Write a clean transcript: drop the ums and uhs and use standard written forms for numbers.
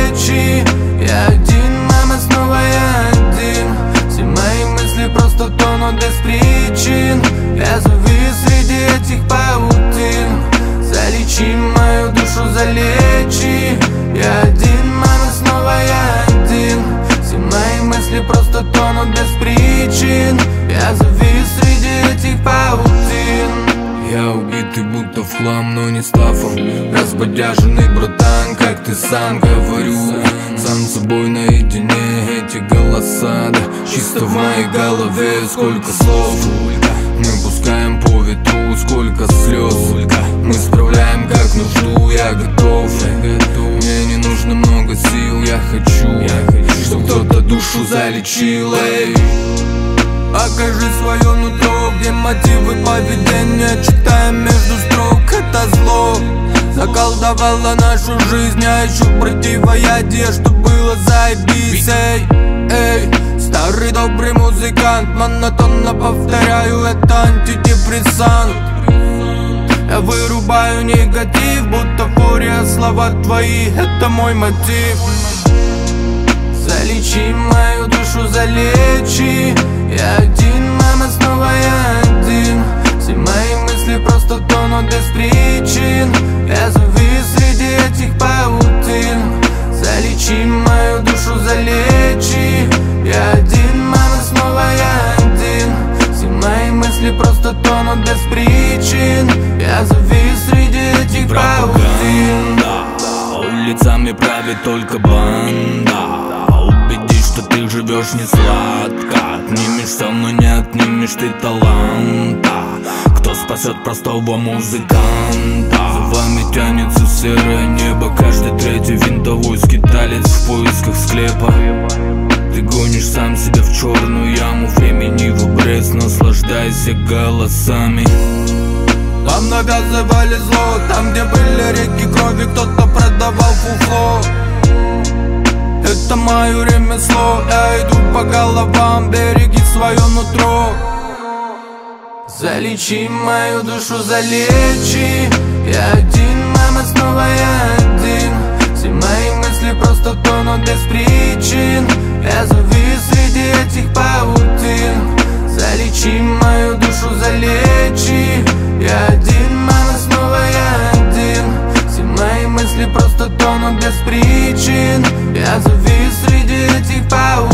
плечи. Я один, мама, снова я один. Все мои мысли просто тонут без причин. Я завис среди этих паутин. Залечи мою душу, залечи. Я один, мама, снова я один. Все мои мысли просто тонут без причин. Я завис среди этих паутин. Я убитый будто в хлам, но не стафом. Разбодяженный братан, как ты сам говорю. Сам с собой наедине, эти голоса, да, чисто в моей голове. Сколько слов мы пускаем по ветру, сколько слез мы справляем как нужду. Я готов, мне не нужно много сил. Я хочу, чтоб кто-то душу залечил. Эй, покажи свое нутро, где мотивы поведения. Читаем между строк, это зло заколдовало нашу жизнь. Я ищу противоядие, чтоб было заебись. Эй, старый добрый музыкант, монотонно повторяю, это антидепрессант. Я вырубаю негатив, будто фурия, слова твои, это мой мотив. Залечи мою душу, залечи. Я один, мама, снова я один. Все мои мысли просто тонут без причин. Я завис среди этих паутин. Залечи мою душу, залечи. Я один, мама, снова я один. Все мои мысли просто тонут без причин. Я завис среди этих паутин. Улицами правит только банда. Убедись, что ты живешь не сладко. Отнимешь со мной, не отнимешь ты таланта. Кто спасет простого музыканта? За вами тянется серое небо. Каждый третий винтовой скиталец в поисках склепа. Ты гонишь сам себя в черную яму времени в обрез. Наслаждайся голосами. Вам навязывали зло, там где были реки крови, кто-то продавал фуфло. Это мое ремесло, я иду по головам, береги свое нутро. Залечи мою душу, залечи. Я один, мама, снова я один. Все мои мысли просто тонут без причин. Я завис среди этих паутин. Залечи мою душу, залечи. Я один, мама, снова я один. Все мои мысли просто тонут без причин. Я завис среди этих паутин.